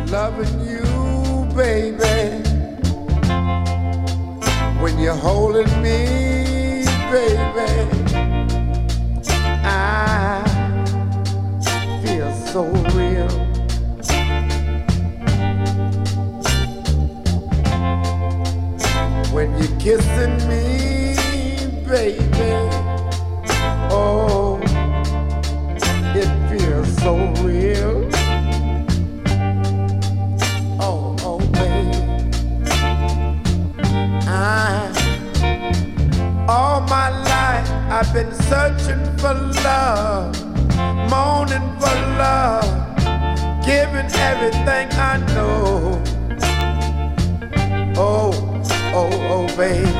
loving you, baby. When you're holding me, baby, I feel so real. When you're kissing me, baby, oh, it feels so real. Oh, baby, all my life I've been searching for love, moaning for love, giving everything I know. Oh, baby.